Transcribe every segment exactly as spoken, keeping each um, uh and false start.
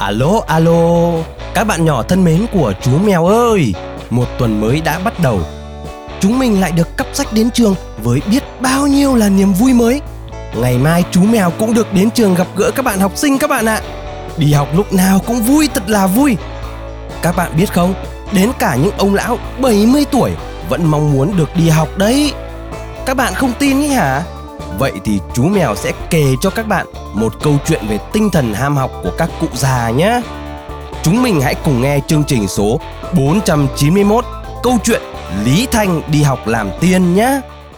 Alo, alo, các bạn nhỏ thân mến của chú mèo ơi, một tuần mới đã bắt đầu. Chúng mình lại được cắp sách đến trường với biết bao nhiêu là niềm vui mới. Ngày mai chú mèo cũng được đến trường gặp gỡ các bạn học sinh các bạn ạ. Đi học lúc nào cũng vui, thật là vui. Các bạn biết không, đến cả những ông lão bảy mươi tuổi vẫn mong muốn được đi học đấy. Các bạn không tin ý hả? Vậy thì chú mèo sẽ kể cho các bạn một câu chuyện về tinh thần ham học của các cụ già nhé. Chúng mình hãy cùng nghe chương trình số bốn trăm chín mươi mốt, câu chuyện Lý Thanh đi học làm tiên nhé.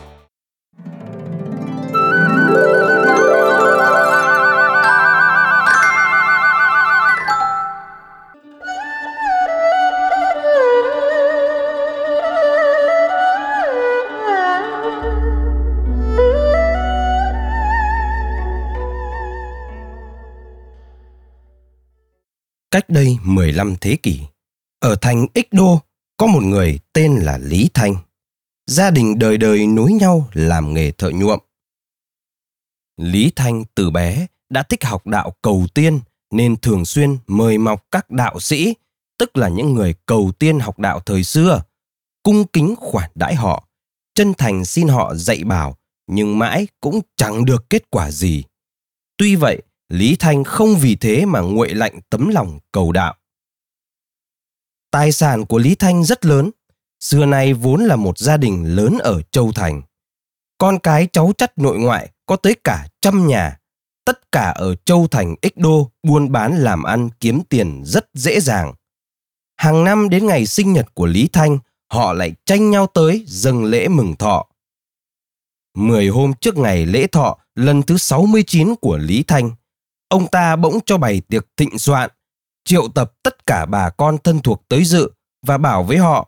Cách đây mười lăm thế kỷ, ở thành Ích Đô có một người tên là Lý Thanh. Gia đình đời đời nối nhau làm nghề thợ nhuộm. Lý Thanh từ bé đã thích học đạo cầu tiên nên thường xuyên mời mọc các đạo sĩ, tức là những người cầu tiên học đạo thời xưa, cung kính khoản đãi họ, chân thành xin họ dạy bảo, nhưng mãi cũng chẳng được kết quả gì. Tuy vậy, Lý Thanh không vì thế mà nguội lạnh tấm lòng cầu đạo. Tài sản của Lý Thanh rất lớn, xưa nay vốn là một gia đình lớn ở Châu Thành. Con cái cháu chắt nội ngoại có tới cả trăm nhà, tất cả ở Châu Thành Ích Đô buôn bán làm ăn kiếm tiền rất dễ dàng. Hàng năm đến ngày sinh nhật của Lý Thanh, họ lại tranh nhau tới dâng lễ mừng thọ. Mười hôm trước ngày lễ thọ lần thứ sáu mươi chín của Lý Thanh, ông ta bỗng cho bày tiệc thịnh soạn, triệu tập tất cả bà con thân thuộc tới dự và bảo với họ: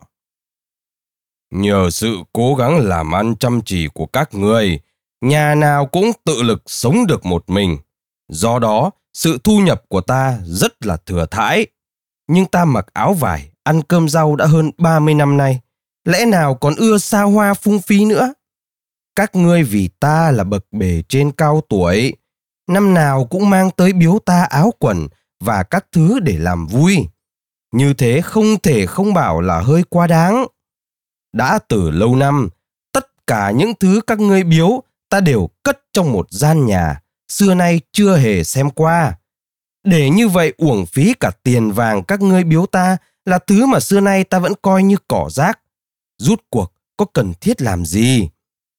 nhờ sự cố gắng làm ăn chăm chỉ của các người, nhà nào cũng tự lực sống được một mình. Do đó, sự thu nhập của ta rất là thừa thãi. Nhưng ta mặc áo vải, ăn cơm rau đã hơn ba mươi năm nay, lẽ nào còn ưa xa hoa phung phí nữa? Các ngươi vì ta là bậc bề trên cao tuổi, năm nào cũng mang tới biếu ta áo quần và các thứ để làm vui. Như thế không thể không bảo là hơi quá đáng. Đã từ lâu năm, tất cả những thứ các ngươi biếu ta đều cất trong một gian nhà, xưa nay chưa hề xem qua. Để như vậy uổng phí cả tiền vàng các ngươi biếu ta là thứ mà xưa nay ta vẫn coi như cỏ rác. Rút cuộc có cần thiết làm gì?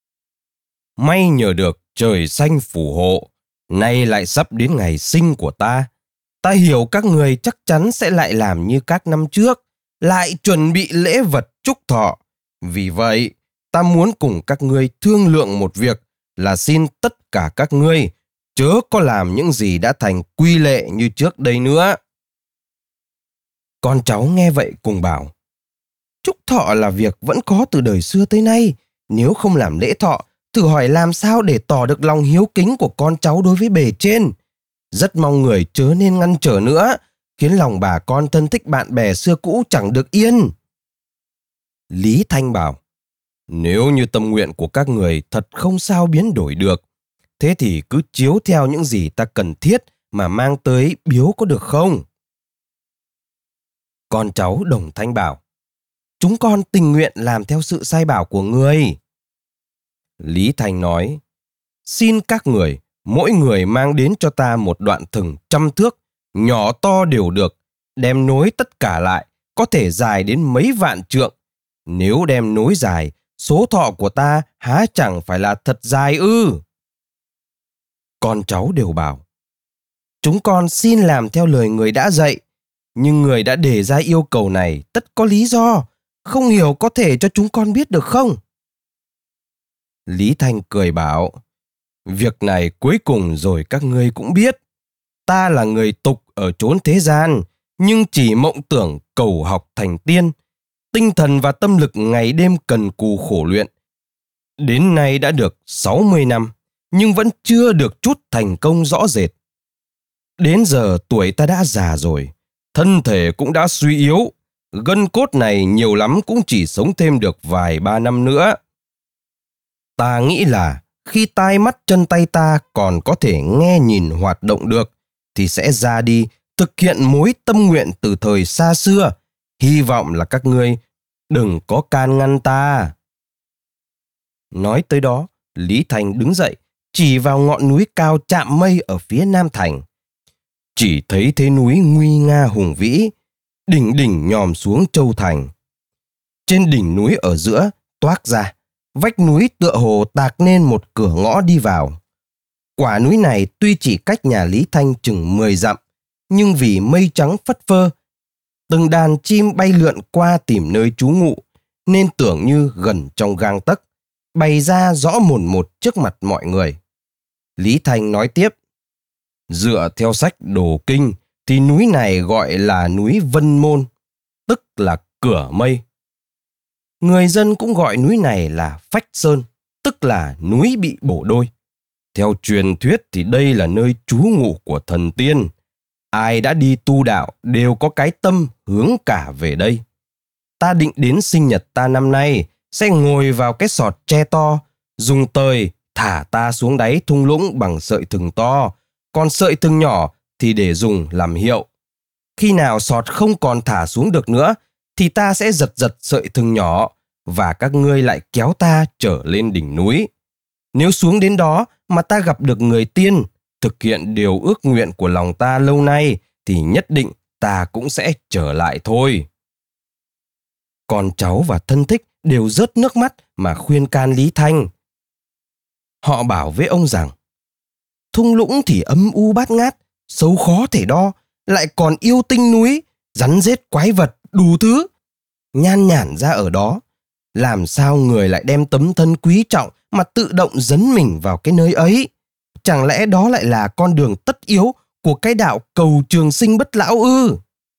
May nhờ được trời xanh phù hộ, nay lại sắp đến ngày sinh của ta. Ta hiểu các người chắc chắn sẽ lại làm như các năm trước, lại chuẩn bị lễ vật chúc thọ. Vì vậy, ta muốn cùng các ngươi thương lượng một việc là xin tất cả các ngươi chớ có làm những gì đã thành quy lệ như trước đây nữa. Con cháu nghe vậy cùng bảo: chúc thọ là việc vẫn có từ đời xưa tới nay. Nếu không làm lễ thọ, thử hỏi làm sao để tỏ được lòng hiếu kính của con cháu đối với bề trên. Rất mong người chớ nên ngăn trở nữa, khiến lòng bà con thân thích bạn bè xưa cũ chẳng được yên. Lý Thanh bảo: nếu như tâm nguyện của các người thật không sao biến đổi được, thế thì cứ chiếu theo những gì ta cần thiết mà mang tới biếu có được không? Con cháu đồng thanh bảo: chúng con tình nguyện làm theo sự sai bảo của người. Lý Thanh nói: xin các người, mỗi người mang đến cho ta một đoạn thừng trăm thước, nhỏ to đều được, đem nối tất cả lại, có thể dài đến mấy vạn trượng. Nếu đem nối dài, số thọ của ta há chẳng phải là thật dài ư? Con cháu đều bảo: chúng con xin làm theo lời người đã dạy, nhưng người đã đề ra yêu cầu này tất có lý do, không hiểu có thể cho chúng con biết được không? Lý Thanh cười bảo: việc này cuối cùng rồi các ngươi cũng biết. Ta là người tục ở chốn thế gian, nhưng chỉ mộng tưởng cầu học thành tiên. Tinh thần và tâm lực ngày đêm cần cù khổ luyện. Đến nay đã được sáu mươi năm, nhưng vẫn chưa được chút thành công rõ rệt. Đến giờ tuổi ta đã già rồi, thân thể cũng đã suy yếu, gân cốt này nhiều lắm cũng chỉ sống thêm được vài ba năm nữa. Ta nghĩ là khi tai mắt chân tay ta còn có thể nghe nhìn hoạt động được, thì sẽ ra đi thực hiện mối tâm nguyện từ thời xa xưa. Hy vọng là các ngươi đừng có can ngăn ta. Nói tới đó, Lý Thanh đứng dậy, chỉ vào ngọn núi cao chạm mây ở phía nam thành. Chỉ thấy thế núi nguy nga hùng vĩ, đỉnh đỉnh nhòm xuống châu thành. Trên đỉnh núi ở giữa toác ra, vách núi tựa hồ tạc nên một cửa ngõ đi vào. Quả núi này tuy chỉ cách nhà Lý Thanh chừng mười dặm, nhưng vì mây trắng phất phơ, từng đàn chim bay lượn qua tìm nơi trú ngụ, nên tưởng như gần trong gang tấc, bày ra rõ mồn một trước mặt mọi người. Lý Thanh nói tiếp, dựa theo sách Đồ Kinh thì núi này gọi là núi Vân Môn, tức là cửa mây. Người dân cũng gọi núi này là Phách Sơn, tức là núi bị bổ đôi. Theo truyền thuyết thì đây là nơi trú ngụ của thần tiên. Ai đã đi tu đạo đều có cái tâm hướng cả về đây. Ta định đến sinh nhật ta năm nay sẽ ngồi vào cái sọt tre to, dùng tời thả ta xuống đáy thung lũng bằng sợi thừng to, còn sợi thừng nhỏ thì để dùng làm hiệu. Khi nào sọt không còn thả xuống được nữa thì ta sẽ giật giật sợi thừng nhỏ và các ngươi lại kéo ta trở lên đỉnh núi. Nếu xuống đến đó mà ta gặp được người tiên, thực hiện điều ước nguyện của lòng ta lâu nay, thì nhất định ta cũng sẽ trở lại thôi. Con cháu và thân thích đều rớt nước mắt mà khuyên can Lý Thanh. Họ bảo với ông rằng, thung lũng thì âm u bát ngát, sâu khó thể đo, lại còn yêu tinh núi, rắn rết quái vật, đủ thứ, nhan nhản ra ở đó. Làm sao người lại đem tấm thân quý trọng mà tự động dấn mình vào cái nơi ấy? Chẳng lẽ đó lại là con đường tất yếu của cái đạo cầu trường sinh bất lão ư?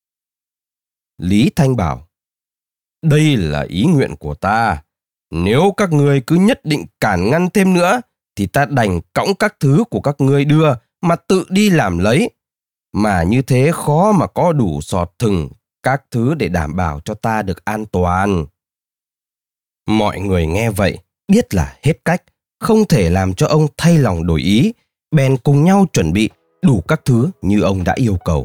Lý Thanh bảo, đây là ý nguyện của ta. Nếu các ngươi cứ nhất định cản ngăn thêm nữa, thì ta đành cõng các thứ của các ngươi đưa mà tự đi làm lấy. Mà như thế khó mà có đủ sọt thừng, các thứ để đảm bảo cho ta được an toàn. Mọi người nghe vậy, biết là hết cách, không thể làm cho ông thay lòng đổi ý, bèn cùng nhau chuẩn bị đủ các thứ như ông đã yêu cầu.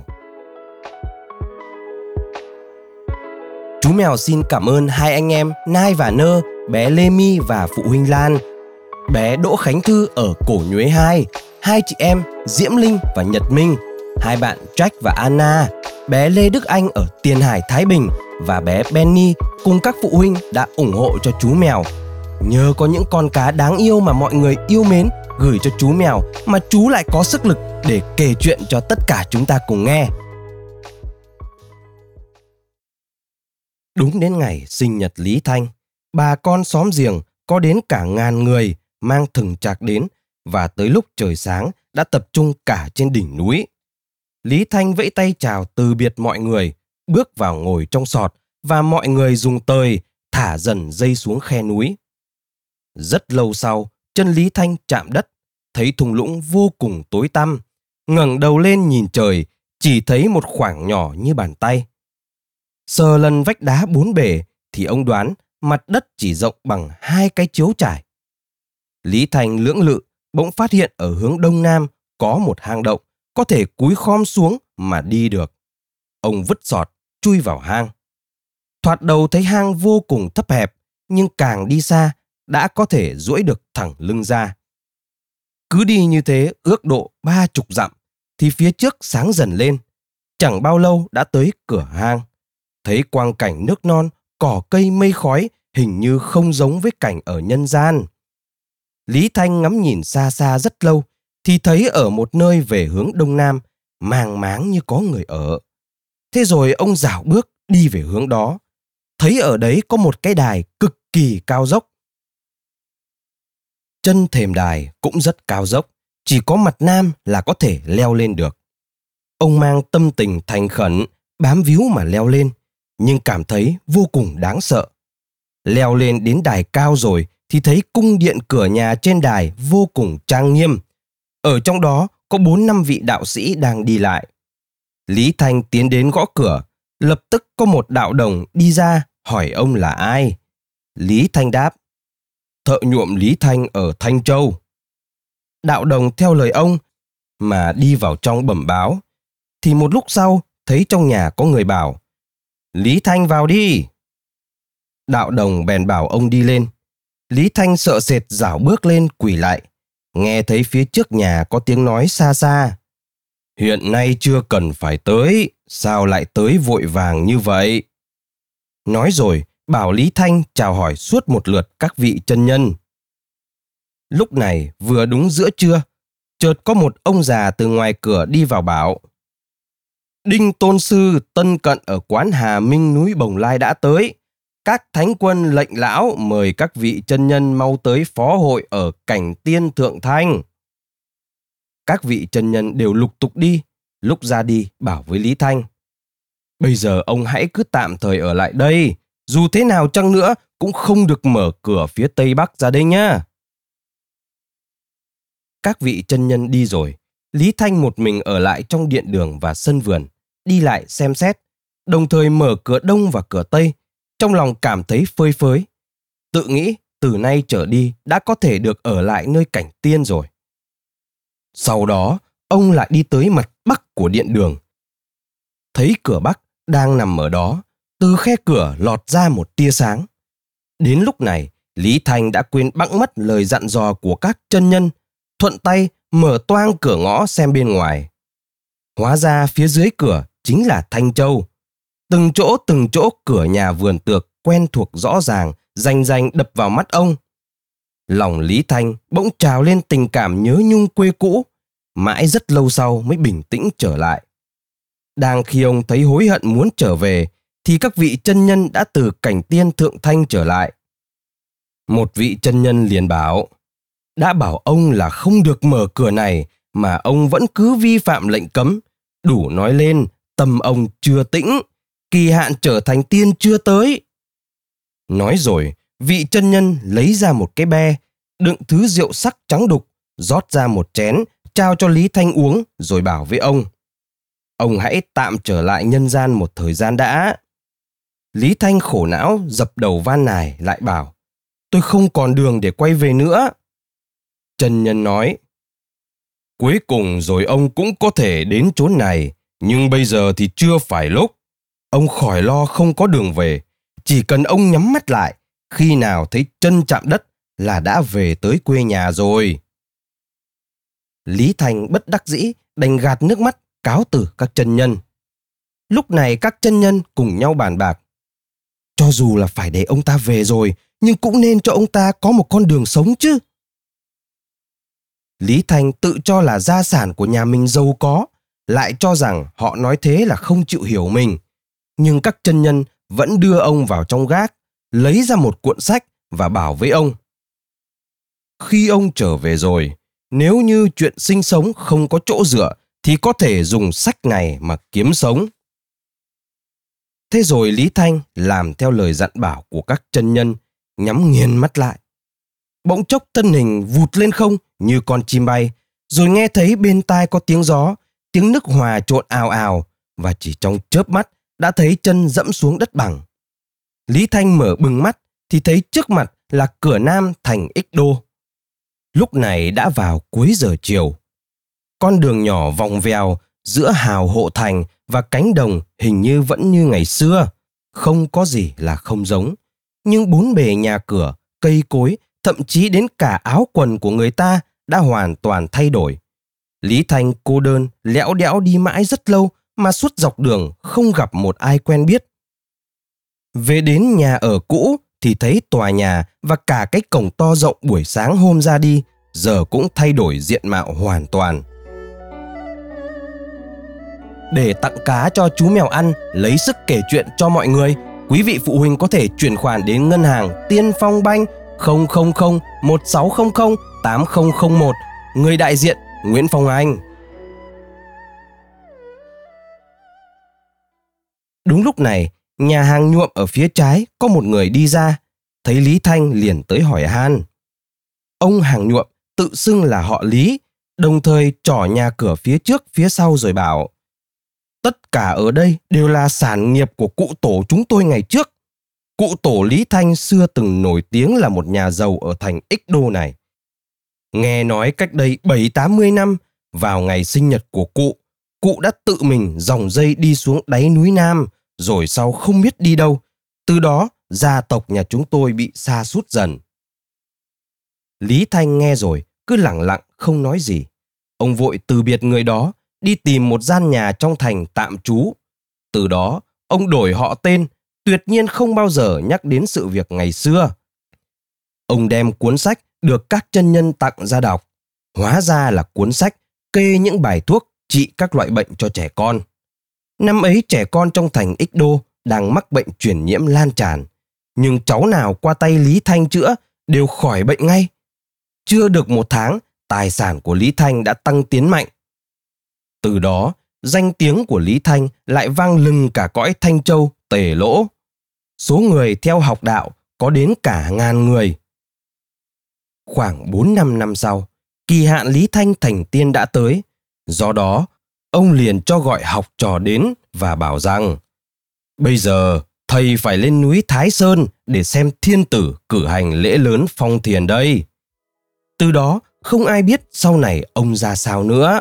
Chú mèo xin cảm ơn hai anh em Nai và Nơ, bé Lê My và phụ huynh Lan, bé Đỗ Khánh Thư ở Cổ Nhuế hai, hai chị em Diễm Linh và Nhật Minh, hai bạn Jack và Anna, bé Lê Đức Anh ở Tiền Hải, Thái Bình và bé Benny cùng các phụ huynh đã ủng hộ cho chú mèo. Nhờ có những con cá đáng yêu mà mọi người yêu mến gửi cho chú mèo mà chú lại có sức lực để kể chuyện cho tất cả chúng ta cùng nghe. Đúng đến ngày sinh nhật Lý Thanh, bà con xóm giềng có đến cả ngàn người mang thừng trạc đến, và tới lúc trời sáng đã tập trung cả trên đỉnh núi. Lý Thanh vẫy tay chào từ biệt mọi người, bước vào ngồi trong sọt và mọi người dùng tời thả dần dây xuống khe núi. Rất lâu sau, chân Lý Thanh chạm đất, thấy thung lũng vô cùng tối tăm. Ngẩng đầu lên nhìn trời, chỉ thấy một khoảng nhỏ như bàn tay. Sờ lần vách đá bốn bề thì ông đoán mặt đất chỉ rộng bằng hai cái chiếu trải. Lý Thanh lưỡng lự, bỗng phát hiện ở hướng đông nam có một hang động, có thể cúi khom xuống mà đi được. Ông vứt sọt, chui vào hang. Thoạt đầu thấy hang vô cùng thấp hẹp, nhưng càng đi xa đã có thể duỗi được thẳng lưng ra. Cứ đi như thế ước độ ba chục dặm thì phía trước sáng dần lên. Chẳng bao lâu đã tới cửa hang. Thấy quang cảnh nước non, cỏ cây mây khói, hình như không giống với cảnh ở nhân gian. Lý Thanh ngắm nhìn xa xa rất lâu thì thấy ở một nơi về hướng đông nam, màng máng như có người ở. Thế rồi ông dạo bước đi về hướng đó. Thấy ở đấy có một cái đài cực kỳ cao dốc. Chân thềm đài cũng rất cao dốc, chỉ có mặt nam là có thể leo lên được. Ông mang tâm tình thành khẩn, bám víu mà leo lên, nhưng cảm thấy vô cùng đáng sợ. Leo lên đến đài cao rồi thì thấy cung điện cửa nhà trên đài vô cùng trang nghiêm. Ở trong đó có bốn năm vị đạo sĩ đang đi lại. Lý Thanh tiến đến gõ cửa, lập tức có một đạo đồng đi ra hỏi ông là ai. Lý Thanh đáp, thợ nhuộm Lý Thanh ở Thanh Châu. Đạo đồng theo lời ông mà đi vào trong bẩm báo. thì một lúc sau thấy trong nhà có người bảo: Lý Thanh vào đi. Đạo đồng bèn bảo ông đi lên. Lý Thanh sợ sệt rảo bước lên quỳ lại, nghe thấy phía trước nhà có tiếng nói xa xa: Hiện nay chưa cần phải tới, sao lại tới vội vàng như vậy? Nói rồi bảo Lý Thanh chào hỏi suốt một lượt các vị chân nhân. Lúc này vừa đúng giữa trưa, chợt có một ông già từ ngoài cửa đi vào bảo: Đinh tôn sư tân cận ở quán Hà Minh núi Bồng Lai đã tới. Các thánh quân lệnh lão mời các vị chân nhân mau tới phó hội ở Cảnh Tiên Thượng Thanh. Các vị chân nhân đều lục tục đi, lúc ra đi bảo với Lý Thanh: Bây giờ ông hãy cứ tạm thời ở lại đây, dù thế nào chăng nữa cũng không được mở cửa phía tây bắc ra đây nhá. Các vị chân nhân đi rồi, Lý Thanh một mình ở lại trong điện đường và sân vườn, đi lại xem xét, đồng thời mở cửa đông và cửa tây, trong lòng cảm thấy phơi phới. Tự nghĩ từ nay trở đi đã có thể được ở lại nơi Cảnh Tiên rồi. Sau đó, ông lại đi tới mặt bắc của điện đường. Thấy cửa bắc đang nằm ở đó, từ khe cửa lọt ra một tia sáng. Đến lúc này, Lý Thanh đã quên bẵng mất lời dặn dò của các chân nhân, thuận tay mở toang cửa ngõ xem bên ngoài. Hóa ra phía dưới cửa chính là Thanh Châu. Từng chỗ từng chỗ cửa nhà vườn tược quen thuộc rõ ràng, rành rành đập vào mắt ông. Lòng Lý Thanh bỗng trào lên tình cảm nhớ nhung quê cũ, mãi rất lâu sau mới bình tĩnh trở lại. Đang khi ông thấy hối hận muốn trở về, thì các vị chân nhân đã từ Cảnh Tiên Thượng Thanh trở lại. Một vị chân nhân liền bảo: Đã bảo ông là không được mở cửa này, mà ông vẫn cứ vi phạm lệnh cấm, đủ nói lên tâm ông chưa tĩnh, kỳ hạn trở thành tiên chưa tới. Nói rồi, vị chân nhân lấy ra một cái be, đựng thứ rượu sắc trắng đục, rót ra một chén, trao cho Lý Thanh uống, rồi bảo với ông: Ông hãy tạm trở lại nhân gian một thời gian đã. Lý Thanh khổ não dập đầu van nài lại bảo: Tôi không còn đường để quay về nữa. Chân nhân nói: Cuối cùng rồi ông cũng có thể đến chốn này, nhưng bây giờ thì chưa phải lúc. Ông khỏi lo không có đường về, chỉ cần ông nhắm mắt lại, khi nào thấy chân chạm đất là đã về tới quê nhà rồi. Lý Thanh bất đắc dĩ đành gạt nước mắt cáo từ các chân nhân. Lúc này các chân nhân cùng nhau bàn bạc: Cho dù là phải để ông ta về rồi, nhưng cũng nên cho ông ta có một con đường sống chứ. Lý Thanh tự cho là gia sản của nhà mình giàu có, lại cho rằng họ nói thế là không chịu hiểu mình. Nhưng các chân nhân vẫn đưa ông vào trong gác, lấy ra một cuộn sách và bảo với ông: Khi ông trở về rồi, nếu như chuyện sinh sống không có chỗ dựa, thì có thể dùng sách này mà kiếm sống. Thế rồi Lý Thanh làm theo lời dặn bảo của các chân nhân, nhắm nghiền mắt lại. Bỗng chốc thân hình vụt lên không như con chim bay, rồi nghe thấy bên tai có tiếng gió, tiếng nước hòa trộn ào ào, và chỉ trong chớp mắt đã thấy chân dẫm xuống đất bằng. Lý Thanh mở bừng mắt thì thấy trước mặt là cửa nam thành Ích Đô. Lúc này đã vào cuối giờ chiều. Con đường nhỏ vòng vèo giữa hào hộ thành và cánh đồng hình như vẫn như ngày xưa, không có gì là không giống. Nhưng bốn bề nhà cửa, cây cối, thậm chí đến cả áo quần của người ta đã hoàn toàn thay đổi. Lý Thanh cô đơn, lẽo đẽo đi mãi rất lâu mà suốt dọc đường không gặp một ai quen biết. Về đến nhà ở cũ thì thấy tòa nhà và cả cái cổng to rộng buổi sáng hôm ra đi giờ cũng thay đổi diện mạo hoàn toàn. Để tặng cá cho chú mèo ăn, lấy sức kể chuyện cho mọi người, quý vị phụ huynh có thể chuyển khoản đến ngân hàng Tiên Phong Banh không không không một sáu không không tám không không một, người đại diện Nguyễn Phong Anh. Đúng lúc này, nhà hàng nhuộm ở phía trái có một người đi ra, thấy Lý Thanh liền tới hỏi han. Ông hàng nhuộm tự xưng là họ Lý, đồng thời trỏ nhà cửa phía trước phía sau rồi bảo: Tất cả ở đây đều là sản nghiệp của cụ tổ chúng tôi ngày trước. Cụ tổ Lý Thanh xưa từng nổi tiếng là một nhà giàu ở thành Ích Đô này. Nghe nói cách đây bảy tám mươi năm, vào ngày sinh nhật của cụ, cụ đã tự mình dòng dây đi xuống đáy núi Nam, rồi sau không biết đi đâu. Từ đó, gia tộc nhà chúng tôi bị sa sút dần. Lý Thanh nghe rồi, cứ lẳng lặng không nói gì. Ông vội từ biệt người đó, đi tìm một gian nhà trong thành tạm trú. Từ đó, ông đổi họ tên, tuyệt nhiên không bao giờ nhắc đến sự việc ngày xưa. Ông đem cuốn sách được các chân nhân tặng ra đọc. Hóa ra là cuốn sách kê những bài thuốc trị các loại bệnh cho trẻ con. Năm ấy trẻ con trong thành Ích Đô đang mắc bệnh truyền nhiễm lan tràn, nhưng cháu nào qua tay Lý Thanh chữa đều khỏi bệnh ngay. Chưa được một tháng, tài sản của Lý Thanh đã tăng tiến mạnh. Từ đó, danh tiếng của Lý Thanh lại vang lừng cả cõi Thanh Châu, Tề Lỗ. Số người theo học đạo có đến cả ngàn người. Khoảng bốn năm năm sau, kỳ hạn Lý Thanh thành tiên đã tới. Do đó, ông liền cho gọi học trò đến và bảo rằng: bây giờ thầy phải lên núi Thái Sơn để xem thiên tử cử hành lễ lớn phong thiền đây. Từ đó, không ai biết sau này ông ra sao nữa.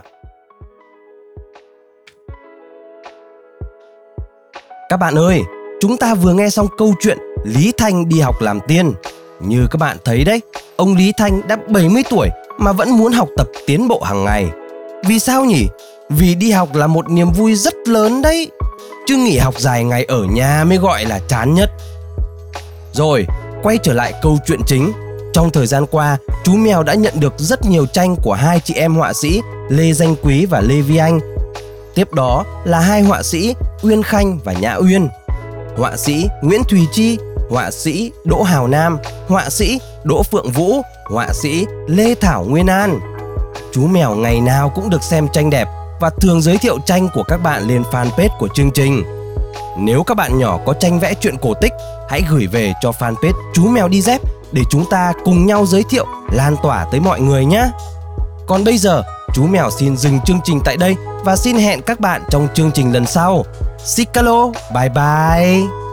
Các bạn ơi, chúng ta vừa nghe xong câu chuyện Lý Thanh đi học làm tiên. Như các bạn thấy đấy, ông Lý Thanh đã bảy mươi tuổi mà vẫn muốn học tập tiến bộ hàng ngày. Vì sao nhỉ? Vì đi học là một niềm vui rất lớn đấy. Chứ nghỉ học dài ngày ở nhà mới gọi là chán nhất. Rồi, quay trở lại câu chuyện chính. Trong thời gian qua, chú Mèo đã nhận được rất nhiều tranh của hai chị em họa sĩ Lê Danh Quý và Lê Vi Anh. Tiếp đó là hai họa sĩ Uyên Khanh và Nhã Uyên, họa sĩ Nguyễn Thùy Chi, họa sĩ Đỗ Hào Nam, họa sĩ Đỗ Phượng Vũ, họa sĩ Lê Thảo Nguyên An. Chú Mèo ngày nào cũng được xem tranh đẹp và thường giới thiệu tranh của các bạn lên fanpage của chương trình. Nếu các bạn nhỏ có tranh vẽ truyện cổ tích, hãy gửi về cho fanpage Chú Mèo đi dép để chúng ta cùng nhau giới thiệu, lan tỏa tới mọi người nhé. Còn bây giờ, chú Mèo xin dừng chương trình tại đây và xin hẹn các bạn trong chương trình lần sau. Sikalo, bye bye!